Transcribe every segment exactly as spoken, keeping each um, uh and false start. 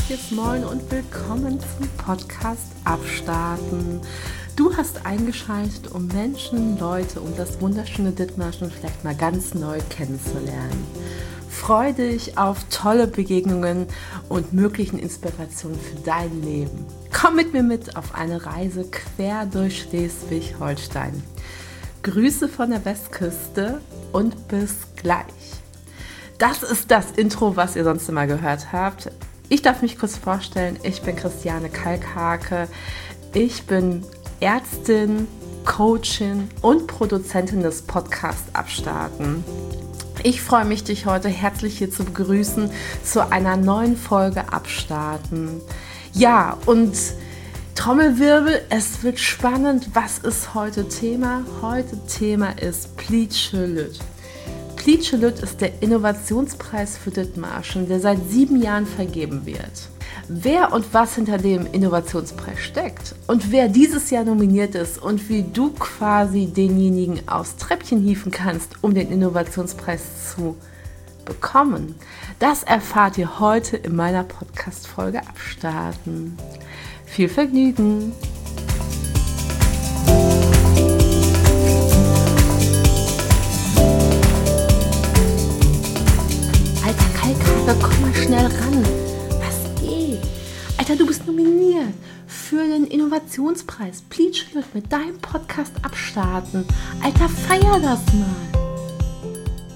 herzliches Moin und willkommen zum Podcast Abstarten. Du hast eingeschaltet, um Menschen, Leute und das wunderschöne Dithmarschen vielleicht mal ganz neu kennenzulernen. Freu dich auf tolle Begegnungen und möglichen Inspirationen für dein Leben. Komm mit mir mit auf eine Reise quer durch Schleswig-Holstein. Grüße von der Westküste und bis gleich. Das ist das Intro, was ihr sonst immer gehört habt. Ich darf mich kurz vorstellen, ich bin Christiane Kalkhake. Ich bin Ärztin, Coachin und Produzentin des Podcasts Abstarten. Ich freue mich, dich heute herzlich hier zu begrüßen zu einer neuen Folge Abstarten. Ja, und Trommelwirbel, es wird spannend. Was ist heute Thema? Heute Thema ist Pleatsche-Lüt. Pleatsche-Lüt ist der Innovationspreis für Dithmarschen, der seit sieben Jahren vergeben wird. Wer und was hinter dem Innovationspreis steckt und wer dieses Jahr nominiert ist und wie du quasi denjenigen aufs Treppchen hieven kannst, um den Innovationspreis zu bekommen, das erfahrt ihr heute in meiner Podcast-Folge Abstarten. Viel Vergnügen! Alter Kalkhake, komm mal schnell ran! Alter, du bist nominiert für den Innovationspreis. Pleatsche-Lüt mit deinem Podcast Abstarten. Alter, feier das mal.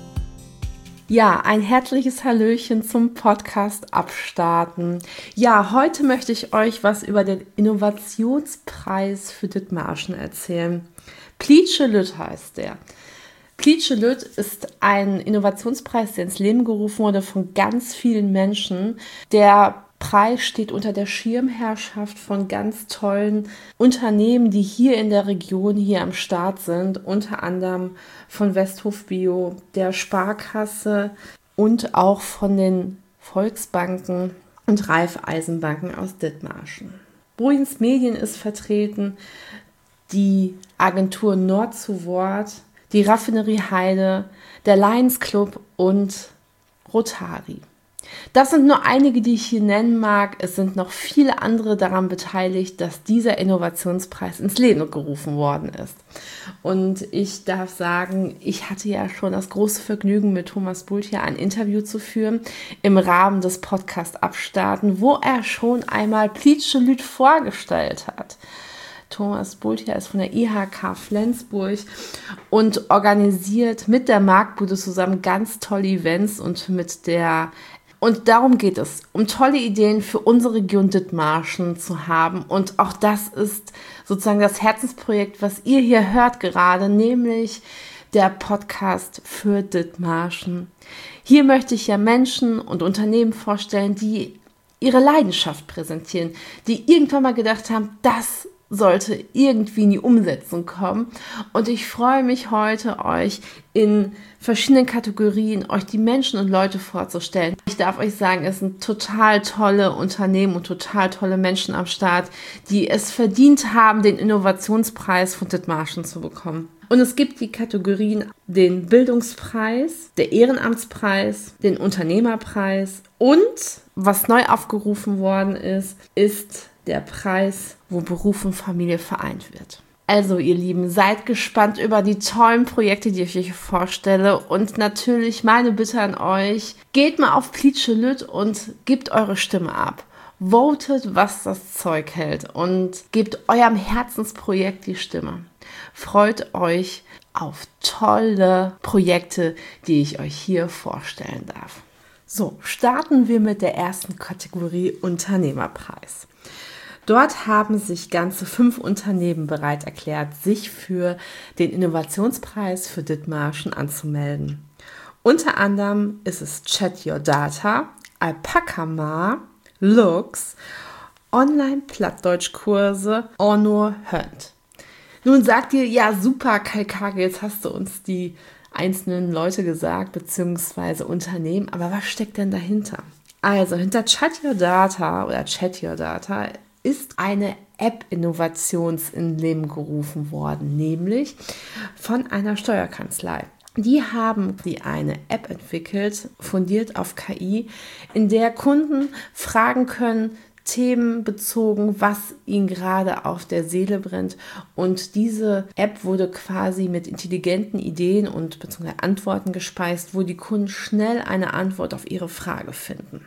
Ja, ein herzliches Hallöchen zum Podcast Abstarten. Ja, heute möchte ich euch was über den Innovationspreis für Dithmarschen erzählen. Pleatsche-Lüt heißt der. Pleatsche-Lüt ist ein Innovationspreis, der ins Leben gerufen wurde von ganz vielen Menschen. Der Preis steht unter der Schirmherrschaft von ganz tollen Unternehmen, die hier in der Region hier am Start sind, unter anderem von Westhof Bio, der Sparkasse und auch von den Volksbanken und Raiffeisenbanken aus Dithmarschen. Bruins Medien ist vertreten, die Agentur Nord zu Wort, die Raffinerie Heide, der Lions Club und Rotari. Das sind nur einige, die ich hier nennen mag. Es sind noch viele andere daran beteiligt, dass dieser Innovationspreis ins Leben gerufen worden ist. Und ich darf sagen, ich hatte ja schon das große Vergnügen, mit Thomas Bulthier ein Interview zu führen im Rahmen des Podcasts Abstarten, wo er schon einmal Pleatsche-Lüt vorgestellt hat. Thomas Bulthier ist von der I H K Flensburg und organisiert mit der Marktbude zusammen ganz tolle Events und mit der Und darum geht es, um tolle Ideen für unsere Region Dithmarschen zu haben. Und auch das ist sozusagen das Herzensprojekt, was ihr hier hört gerade, nämlich der Podcast für Dithmarschen. Hier möchte ich ja Menschen und Unternehmen vorstellen, die ihre Leidenschaft präsentieren, die irgendwann mal gedacht haben, das sollte irgendwie in die Umsetzung kommen. Und ich freue mich heute, euch in verschiedenen Kategorien, euch die Menschen und Leute vorzustellen. Ich darf euch sagen, es sind total tolle Unternehmen und total tolle Menschen am Start, die es verdient haben, den Innovationspreis von Dithmarschen zu bekommen. Und es gibt die Kategorien, den Bildungspreis, der Ehrenamtspreis, den Unternehmerpreis und, was neu aufgerufen worden ist, ist der Preis, wo Beruf und Familie vereint wird. Also ihr Lieben, seid gespannt über die tollen Projekte, die ich euch vorstelle. Und natürlich meine Bitte an euch, geht mal auf Pleatsche-Lüt und gebt eure Stimme ab. Votet, was das Zeug hält und gebt eurem Herzensprojekt die Stimme. Freut euch auf tolle Projekte, die ich euch hier vorstellen darf. So, starten wir mit der ersten Kategorie Unternehmerpreis. Dort haben sich ganze fünf Unternehmen bereit erklärt, sich für den Innovationspreis für Dithmarschen anzumelden. Unter anderem ist es Chat Your Data, Alpacamar, Lux, Online-Plattdeutschkurse, Honor Hönd. Nun sagt ihr, ja super Kalkhake, jetzt hast du uns die einzelnen Leute gesagt, beziehungsweise Unternehmen, aber was steckt denn dahinter? Also hinter Chat Your Data oder Chat Your Data ist eine App-Innovations ins Leben gerufen worden, nämlich von einer Steuerkanzlei. Die haben die eine App entwickelt, fundiert auf K I, in der Kunden fragen können, themenbezogen, was ihnen gerade auf der Seele brennt. Und diese App wurde quasi mit intelligenten Ideen und beziehungsweise Antworten gespeist, wo die Kunden schnell eine Antwort auf ihre Frage finden.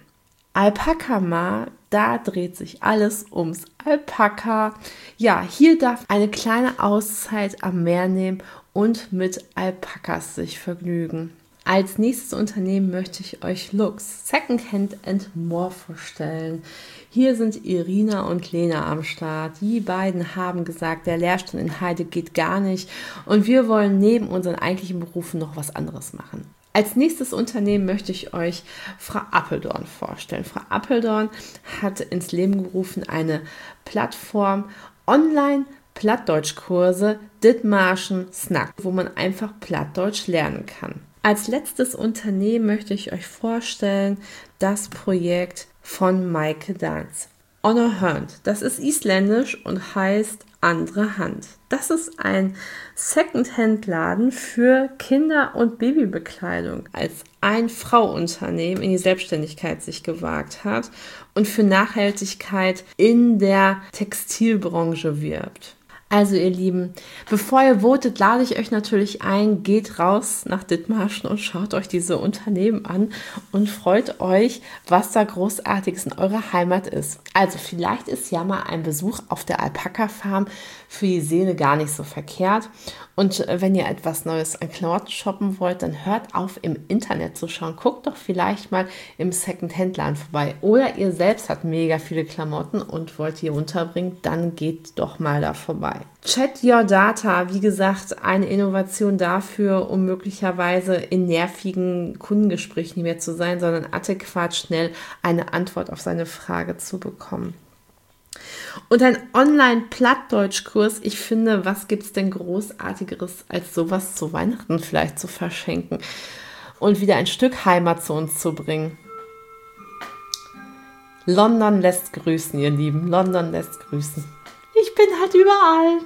Alpaka-Ma, da dreht sich alles ums Alpaka. Ja, hier darf eine kleine Auszeit am Meer nehmen und mit Alpakas sich vergnügen. Als nächstes Unternehmen möchte ich euch Lux, Secondhand and More vorstellen. Hier sind Irina und Lena am Start. Die beiden haben gesagt, der Lehrstand in Heide geht gar nicht und wir wollen neben unseren eigentlichen Berufen noch was anderes machen. Als nächstes Unternehmen möchte ich euch Frau Appeldorn vorstellen. Frau Appeldorn hat ins Leben gerufen eine Plattform Online Plattdeutschkurse Dithmarschen Snack, wo man einfach Plattdeutsch lernen kann. Als letztes Unternehmen möchte ich euch vorstellen das Projekt von Maike Dans. Honor Hand, das ist isländisch und heißt andere Hand. Das ist ein Secondhand-Laden für Kinder- und Babybekleidung, als ein Frau-Unternehmen in die Selbstständigkeit sich gewagt hat und für Nachhaltigkeit in der Textilbranche wirbt. Also ihr Lieben, bevor ihr votet, lade ich euch natürlich ein, geht raus nach Dithmarschen und schaut euch diese Unternehmen an und freut euch, was da Großartiges in eurer Heimat ist. Also vielleicht ist ja mal ein Besuch auf der Alpaka-Farm für die Seele gar nicht so verkehrt. Und wenn ihr etwas Neues an Klamotten shoppen wollt, dann hört auf, im Internet zu schauen. Guckt doch vielleicht mal im Second-Hand-Laden vorbei. Oder ihr selbst habt mega viele Klamotten und wollt die unterbringen, dann geht doch mal da vorbei. Chat Your Data, wie gesagt, eine Innovation dafür, um möglicherweise in nervigen Kundengesprächen nicht mehr zu sein, sondern adäquat schnell eine Antwort auf seine Frage zu bekommen. Und ein Online-Plattdeutschkurs, ich finde, was gibt es denn Großartigeres, als sowas zu Weihnachten vielleicht zu verschenken und wieder ein Stück Heimat zu uns zu bringen. London lässt grüßen, ihr Lieben, London lässt grüßen. Ich bin halt überall.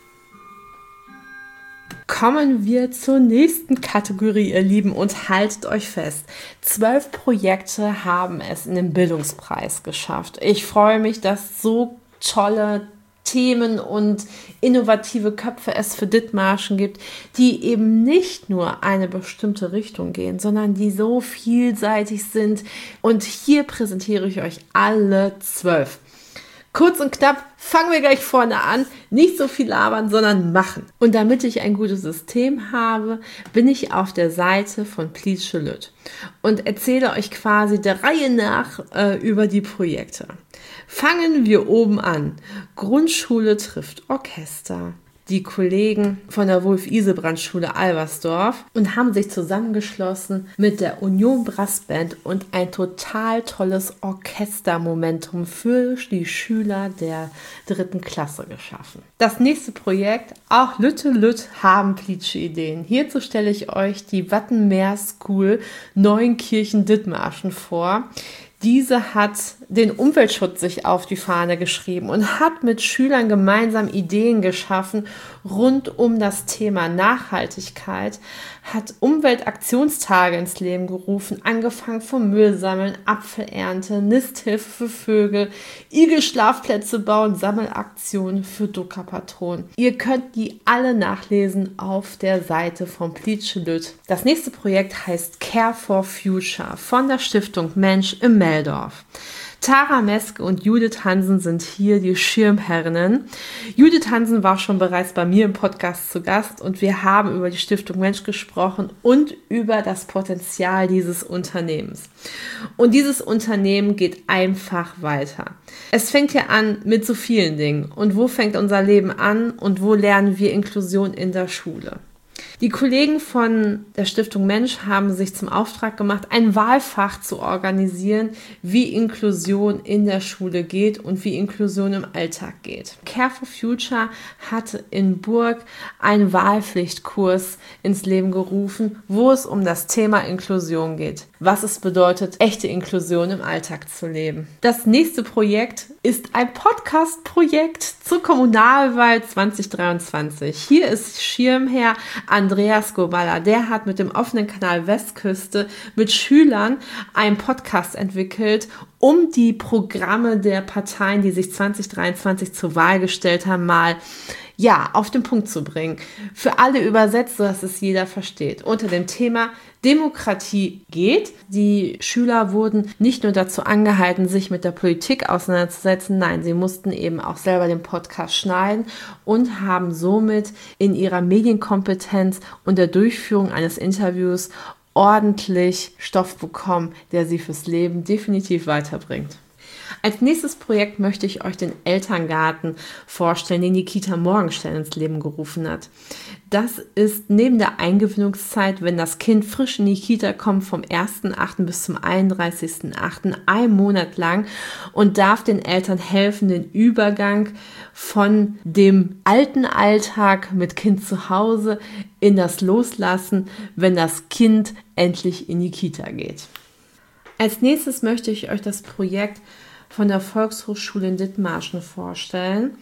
Kommen wir zur nächsten Kategorie, ihr Lieben, und haltet euch fest. Zwölf Projekte haben es in den Bildungspreis geschafft. Ich freue mich, dass so tolle Themen und innovative Köpfe es für Dithmarschen gibt, die eben nicht nur eine bestimmte Richtung gehen, sondern die so vielseitig sind. Und hier präsentiere ich euch alle zwölf. Kurz und knapp, fangen wir gleich vorne an. Nicht so viel labern, sondern machen. Und damit ich ein gutes System habe, bin ich auf der Seite von Please Charlotte und erzähle euch quasi der Reihe nach äh, über die Projekte. Fangen wir oben an. Grundschule trifft Orchester. Die Kollegen von der Wolf-Isebrand-Schule Albersdorf und haben sich zusammengeschlossen mit der Union Brassband und ein total tolles Orchestermomentum für die Schüler der dritten Klasse geschaffen. Das nächste Projekt, auch Lütte Lütt haben Plitsche Ideen. Hierzu stelle ich euch die Wattenmeer School Neuenkirchen Dithmarschen vor. Diese hat den Umweltschutz sich auf die Fahne geschrieben und hat mit Schülern gemeinsam Ideen geschaffen rund um das Thema Nachhaltigkeit, hat Umweltaktionstage ins Leben gerufen, angefangen vom Müllsammeln, Apfelernte, Nisthilfe für Vögel, Igelschlafplätze bauen, Sammelaktionen für Druckerpatronen. Ihr könnt die alle nachlesen auf der Seite von Please Charlotte. Das nächste Projekt heißt Care for Future von der Stiftung Mensch im Meldorf. Tara Meske und Judith Hansen sind hier die Schirmherrinnen. Judith Hansen war schon bereits bei mir im Podcast zu Gast und wir haben über die Stiftung Mensch gesprochen und über das Potenzial dieses Unternehmens. Und dieses Unternehmen geht einfach weiter. Es fängt ja an mit so vielen Dingen. Und wo fängt unser Leben an und wo lernen wir Inklusion in der Schule? Die Kollegen von der Stiftung Mensch haben sich zum Auftrag gemacht, ein Wahlfach zu organisieren, wie Inklusion in der Schule geht und wie Inklusion im Alltag geht. Care for Future hat in Burg einen Wahlpflichtkurs ins Leben gerufen, wo es um das Thema Inklusion geht. Was es bedeutet, echte Inklusion im Alltag zu leben. Das nächste Projekt ist ein Podcast-Projekt zur Kommunalwahl zwanzig dreiundzwanzig. Hier ist Schirmherr Andreas Goballa. Der hat mit dem offenen Kanal Westküste mit Schülern einen Podcast entwickelt, um die Programme der Parteien, die sich zwanzig dreiundzwanzig zur Wahl gestellt haben, mal ja, auf den Punkt zu bringen. Für alle übersetzt, sodass es jeder versteht. Unter dem Thema Demokratie geht. Die Schüler wurden nicht nur dazu angehalten, sich mit der Politik auseinanderzusetzen, nein, sie mussten eben auch selber den Podcast schneiden und haben somit in ihrer Medienkompetenz und der Durchführung eines Interviews ordentlich Stoff bekommen, der sie fürs Leben definitiv weiterbringt. Als nächstes Projekt möchte ich euch den Elterngarten vorstellen, den die Kita Morgenstern ins Leben gerufen hat. Das ist neben der Eingewöhnungszeit, wenn das Kind frisch in die Kita kommt, vom ersten achten bis zum einunddreißigsten achten ein Monat lang und darf den Eltern helfen, den Übergang von dem alten Alltag mit Kind zu Hause in das Loslassen, wenn das Kind endlich in die Kita geht. Als nächstes möchte ich euch das Projekt von der Volkshochschule in Dithmarschen vorstellen.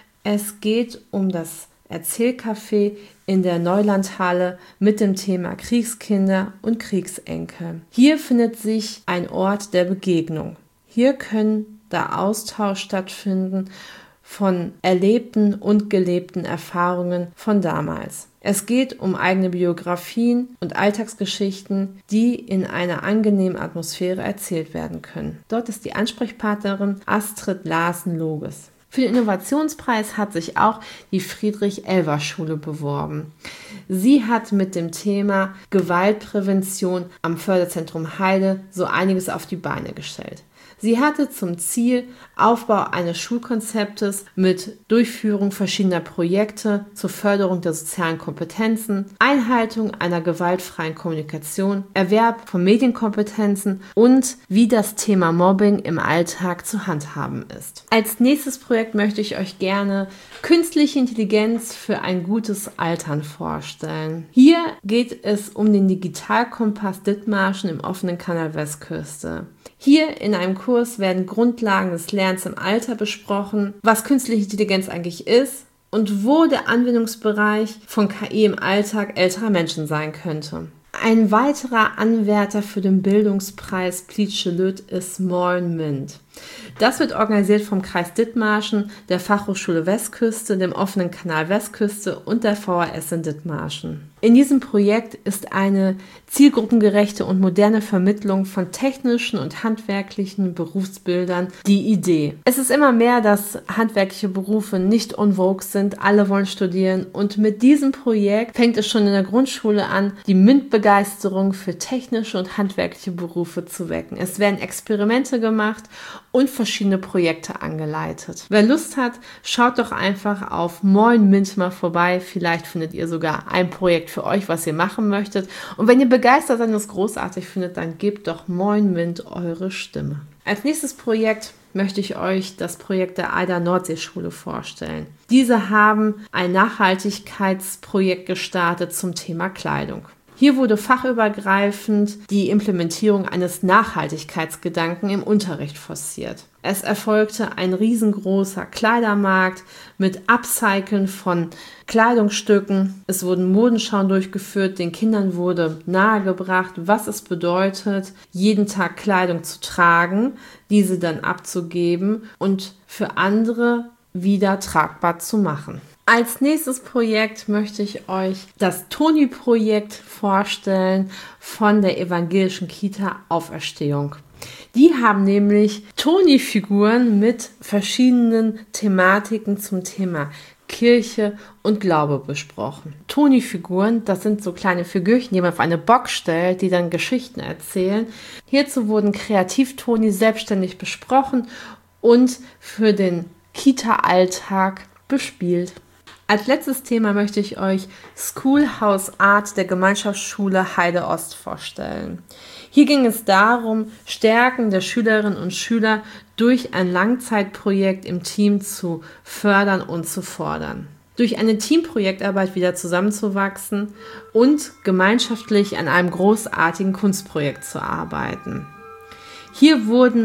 Es geht um das Erzählcafé in der Neulandhalle mit dem Thema Kriegskinder und Kriegsenkel. Hier findet sich ein Ort der Begegnung. Hier können der Austausch stattfinden von erlebten und gelebten Erfahrungen von damals. Es geht um eigene Biografien und Alltagsgeschichten, die in einer angenehmen Atmosphäre erzählt werden können. Dort ist die Ansprechpartnerin Astrid Larsen-Loges. Für den Innovationspreis hat sich auch die Friedrich-Elwer-Schule beworben. Sie hat mit dem Thema Gewaltprävention am Förderzentrum Heide so einiges auf die Beine gestellt. Sie hatte zum Ziel Aufbau eines Schulkonzeptes mit Durchführung verschiedener Projekte zur Förderung der sozialen Kompetenzen, Einhaltung einer gewaltfreien Kommunikation, Erwerb von Medienkompetenzen und wie das Thema Mobbing im Alltag zu handhaben ist. Als nächstes Projekt möchte ich euch gerne künstliche Intelligenz für ein gutes Altern vorstellen. Hier geht es um den Digitalkompass Dithmarschen im offenen Kanal Westküste. Hier in einem Kurs werden Grundlagen des Lernens im Alter besprochen, was künstliche Intelligenz eigentlich ist und wo der Anwendungsbereich von K I im Alltag älterer Menschen sein könnte. Ein weiterer Anwärter für den Bildungspreis Pleatsche-Lütt ist Moin-Mint. Das wird organisiert vom Kreis Dithmarschen, der Fachhochschule Westküste, dem offenen Kanal Westküste und der V H S in Dithmarschen. In diesem Projekt ist eine zielgruppengerechte und moderne Vermittlung von technischen und handwerklichen Berufsbildern die Idee. Es ist immer mehr, dass handwerkliche Berufe nicht en vogue sind, alle wollen studieren und mit diesem Projekt fängt es schon in der Grundschule an, die MINT-Begeisterung für technische und handwerkliche Berufe zu wecken. Es werden Experimente gemacht und verschiedene Projekte angeleitet. Wer Lust hat, schaut doch einfach auf Moin Mint mal vorbei. Vielleicht findet ihr sogar ein Projekt für euch, was ihr machen möchtet. Und wenn ihr begeistert seid und es großartig findet, dann gebt doch Moin Mint eure Stimme. Als nächstes Projekt möchte ich euch das Projekt der AIDA Nordseeschule vorstellen. Diese haben ein Nachhaltigkeitsprojekt gestartet zum Thema Kleidung. Hier wurde fachübergreifend die Implementierung eines Nachhaltigkeitsgedanken im Unterricht forciert. Es erfolgte ein riesengroßer Kleidermarkt mit Upcyclen von Kleidungsstücken. Es wurden Modenschauen durchgeführt. Den Kindern wurde nahegebracht, was es bedeutet, jeden Tag Kleidung zu tragen, diese dann abzugeben und für andere wieder tragbar zu machen. Als nächstes Projekt möchte ich euch das Toni-Projekt vorstellen von der evangelischen Kita Auferstehung. Die haben nämlich Toni-Figuren mit verschiedenen Thematiken zum Thema Kirche und Glaube besprochen. Toni-Figuren, das sind so kleine Figürchen, die man auf eine Box stellt, die dann Geschichten erzählen. Hierzu wurden Kreativ-Toni selbstständig besprochen und für den Kita-Alltag bespielt. Als letztes Thema möchte ich euch Schoolhouse Art der Gemeinschaftsschule Heide Ost vorstellen. Hier ging es darum, Stärken der Schülerinnen und Schüler durch ein Langzeitprojekt im Team zu fördern und zu fordern. Durch eine Teamprojektarbeit wieder zusammenzuwachsen und gemeinschaftlich an einem großartigen Kunstprojekt zu arbeiten. Hier wurden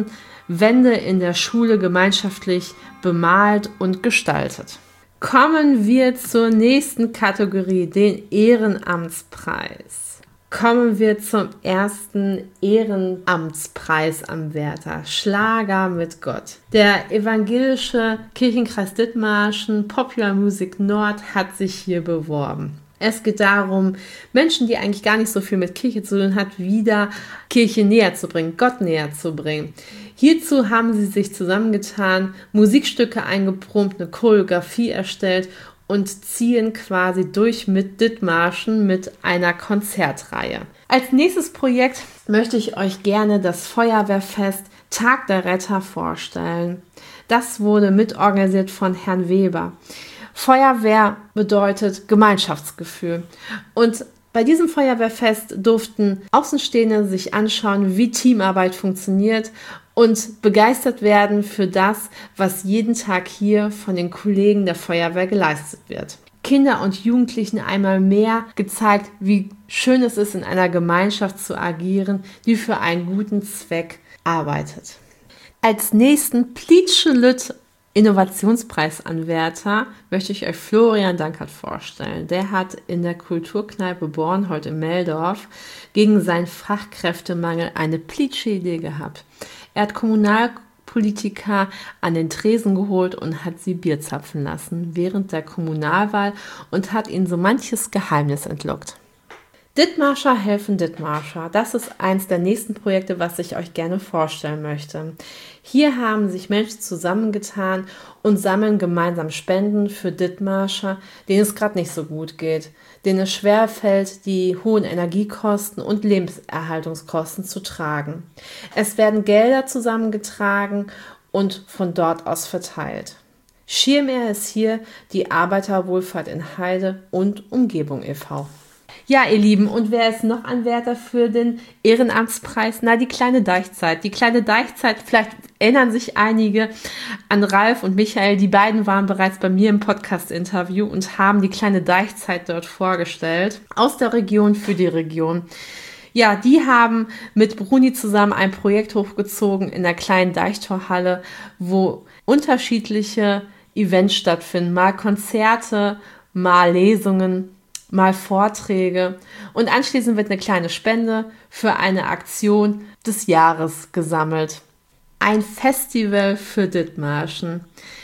Wände in der Schule gemeinschaftlich bemalt und gestaltet. Kommen wir zur nächsten Kategorie, den Ehrenamtspreis. Kommen wir zum ersten Ehrenamtspreisanwärter, Schlager mit Gott. Der evangelische Kirchenkreis Dithmarschen Popular Music Nord hat sich hier beworben. Es geht darum, Menschen, die eigentlich gar nicht so viel mit Kirche zu tun hat, wieder Kirche näher zu bringen, Gott näher zu bringen. Hierzu haben sie sich zusammengetan, Musikstücke eingeprobt, eine Choreografie erstellt und ziehen quasi durch mit Dithmarschen mit einer Konzertreihe. Als nächstes Projekt möchte ich euch gerne das Feuerwehrfest Tag der Retter vorstellen. Das wurde mitorganisiert von Herrn Weber. Feuerwehr bedeutet Gemeinschaftsgefühl. Und bei diesem Feuerwehrfest durften Außenstehende sich anschauen, wie Teamarbeit funktioniert und begeistert werden für das, was jeden Tag hier von den Kollegen der Feuerwehr geleistet wird. Kinder und Jugendlichen einmal mehr gezeigt, wie schön es ist, in einer Gemeinschaft zu agieren, die für einen guten Zweck arbeitet. Als nächsten Plitschelüt Innovationspreisanwärter möchte ich euch Florian Dankert vorstellen. Der hat in der Kulturkneipe Bornhold in Meldorf gegen seinen Fachkräftemangel eine Plitsche-Idee gehabt. Er hat Kommunalpolitiker an den Tresen geholt und hat sie Bier zapfen lassen während der Kommunalwahl und hat ihnen so manches Geheimnis entlockt. Dithmarscher helfen Dithmarscher. Das ist eins der nächsten Projekte, was ich euch gerne vorstellen möchte. Hier haben sich Menschen zusammengetan und sammeln gemeinsam Spenden für Dithmarscher, denen es gerade nicht so gut geht, denen es schwerfällt, die hohen Energiekosten und Lebenserhaltungskosten zu tragen. Es werden Gelder zusammengetragen und von dort aus verteilt. Schirmherr ist hier die Arbeiterwohlfahrt in Heide und Umgebung e V Ja, ihr Lieben, und wer ist noch Anwärter für den Ehrenamtspreis? Na, die kleine Deichzeit. Die kleine Deichzeit, vielleicht erinnern sich einige an Ralf und Michael. Die beiden waren bereits bei mir im Podcast-Interview und haben die kleine Deichzeit dort vorgestellt. Aus der Region für die Region. Ja, die haben mit Bruni zusammen ein Projekt hochgezogen in der kleinen Deichtorhalle, wo unterschiedliche Events stattfinden. Mal Konzerte, mal Lesungen, mal Vorträge und anschließend wird eine kleine Spende für eine Aktion des Jahres gesammelt. Ein Festival für Dithmarschen.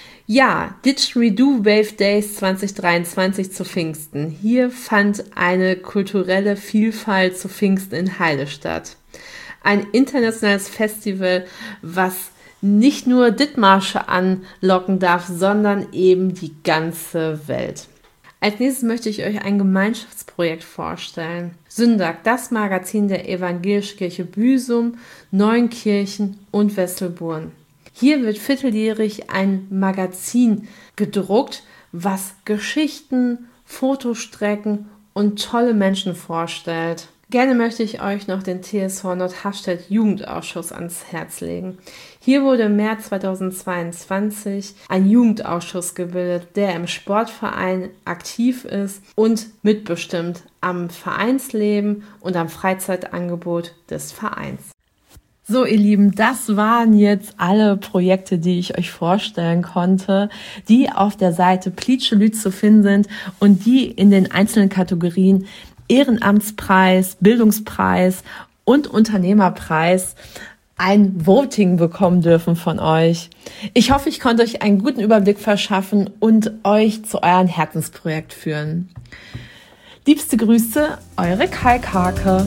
Ja, Didgeridoo Wave Days zwanzig dreiundzwanzig zu Pfingsten. Hier fand eine kulturelle Vielfalt zu Pfingsten in Heide statt. Ein internationales Festival, was nicht nur Dithmarsche anlocken darf, sondern eben die ganze Welt. Als nächstes möchte ich euch ein Gemeinschaftsprojekt vorstellen. Syndag, das Magazin der Evangelischen Kirche Büsum, Neunkirchen und Wesselburn. Hier wird vierteljährig ein Magazin gedruckt, was Geschichten, Fotostrecken und tolle Menschen vorstellt. Gerne möchte ich euch noch den T S V Nordharstedt Jugendausschuss ans Herz legen. Hier wurde im März zweitausendzweiundzwanzig ein Jugendausschuss gebildet, der im Sportverein aktiv ist und mitbestimmt am Vereinsleben und am Freizeitangebot des Vereins. So, ihr Lieben, das waren jetzt alle Projekte, die ich euch vorstellen konnte, die auf der Seite Plitschelüt zu finden sind und die in den einzelnen Kategorien Ehrenamtspreis, Bildungspreis und Unternehmerpreis ein Voting bekommen dürfen von euch. Ich hoffe, ich konnte euch einen guten Überblick verschaffen und euch zu eurem Herzensprojekt führen. Liebste Grüße, eure Kalkhake.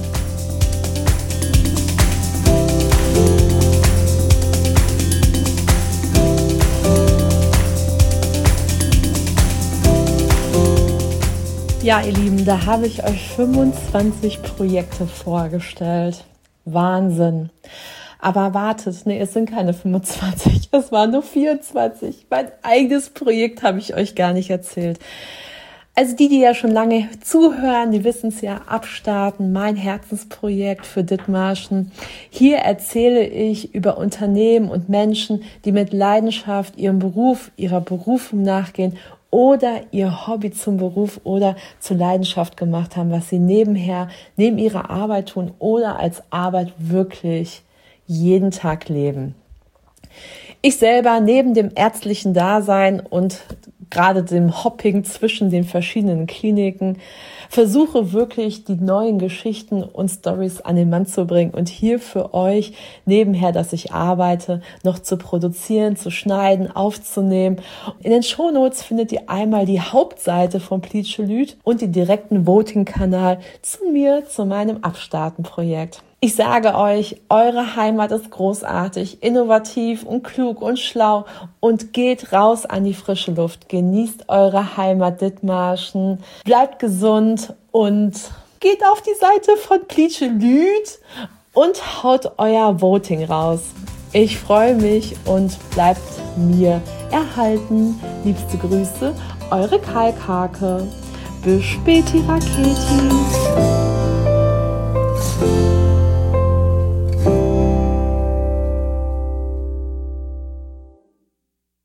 Ja, ihr Lieben, da habe ich euch fünfundzwanzig Projekte vorgestellt. Wahnsinn. Aber wartet, nee, es sind keine fünfundzwanzig, es waren nur vierundzwanzig. Mein eigenes Projekt habe ich euch gar nicht erzählt. Also die, die ja schon lange zuhören, die wissen es ja, Abstarten, mein Herzensprojekt für Dithmarschen. Hier erzähle ich über Unternehmen und Menschen, die mit Leidenschaft ihrem Beruf, ihrer Berufung nachgehen oder ihr Hobby zum Beruf oder zur Leidenschaft gemacht haben, was sie nebenher, neben ihrer Arbeit tun oder als Arbeit wirklich jeden Tag leben. Ich selber neben dem ärztlichen Dasein und gerade dem Hopping zwischen den verschiedenen Kliniken versuche wirklich die neuen Geschichten und Stories an den Mann zu bringen und hier für euch nebenher, dass ich arbeite, noch zu produzieren, zu schneiden, aufzunehmen. In den Shownotes findet ihr einmal die Hauptseite von Pleatschelyt und den direkten Voting-Kanal zu mir, zu meinem Abstarten-Projekt. Ich sage euch, eure Heimat ist großartig, innovativ und klug und schlau und geht raus an die frische Luft. Genießt eure Heimat Dithmarschen, bleibt gesund und geht auf die Seite von Pleatschelyt und haut euer Voting raus. Ich freue mich und bleibt mir erhalten. Liebste Grüße, eure Kalkhake. Bis späti Raketi.